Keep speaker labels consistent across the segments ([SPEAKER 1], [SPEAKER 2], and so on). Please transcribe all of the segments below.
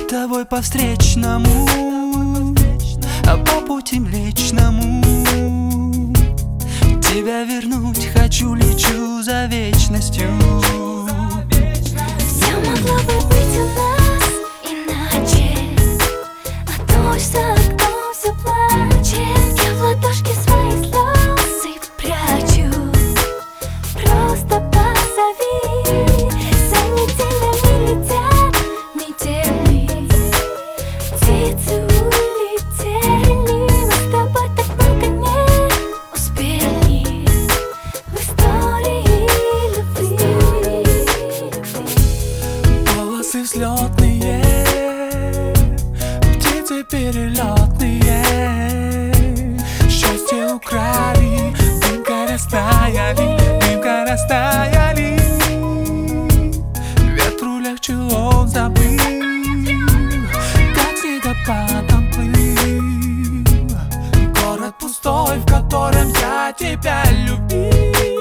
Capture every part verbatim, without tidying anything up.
[SPEAKER 1] тобой по встречному, а по пути млечному тебя вернуть хочу, лечу за вечностью.
[SPEAKER 2] Все могло бы быть у нас иначе, а дождь за окном все плачет. Я в ладошке свои слезы прячу. Просто позови. За неделями летят недели, птицы улетели. Мы с тобой так много не успели в истории любви.
[SPEAKER 1] Волосы взлетные, птицы перелетные, счастье украли, дымка растаяли, дымка растаяли. Ветру легче он забыл, как снегопадом плыл. Город пустой, в котором я тебя любил.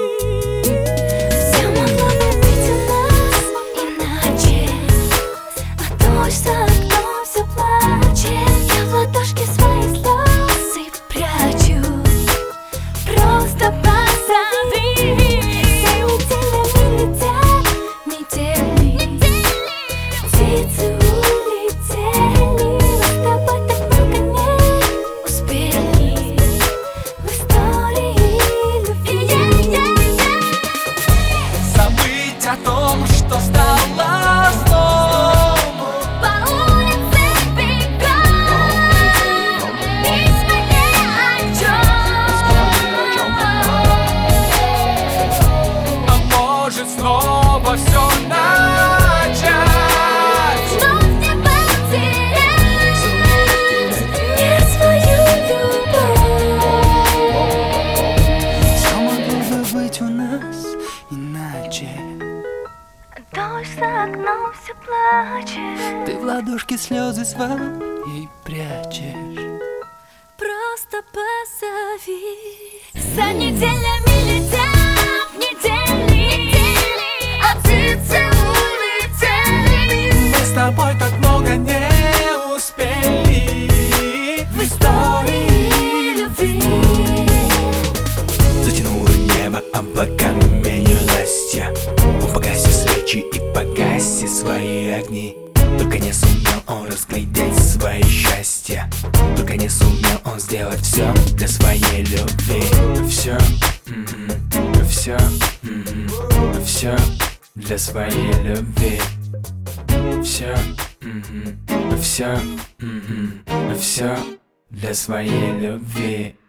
[SPEAKER 2] Все могло бы быть у нас иначе, а дождь за окном все плачет. Я в ладошке свои слезы прячу. Просто позови. За неделями летят недели, птицы улетели. Мы с тобой так много не успели в истории любви.
[SPEAKER 1] Забыть о том, что стало злом.
[SPEAKER 2] По улице бегом, не вспоминая о чем.
[SPEAKER 1] А может снова все начать.
[SPEAKER 2] Вновь не потерять не свою любовь.
[SPEAKER 1] Все могло бы быть у нас иначе.
[SPEAKER 2] Дождь за окном все плачет.
[SPEAKER 1] Ты в ладошке слезы свои прячешь.
[SPEAKER 2] Просто позови. За неделями летят недели, а птицы улетели.
[SPEAKER 1] Мы с тобой так много не успели в истории любви.
[SPEAKER 3] Затянуло небо облаками ненастья. Он погасил свечи и погасил свои огни. Только не сумел он разглядеть свое счастье. Только не сумел он сделать все для своей любви. Все, все, все для своей любви. Все, все, все для своей любви.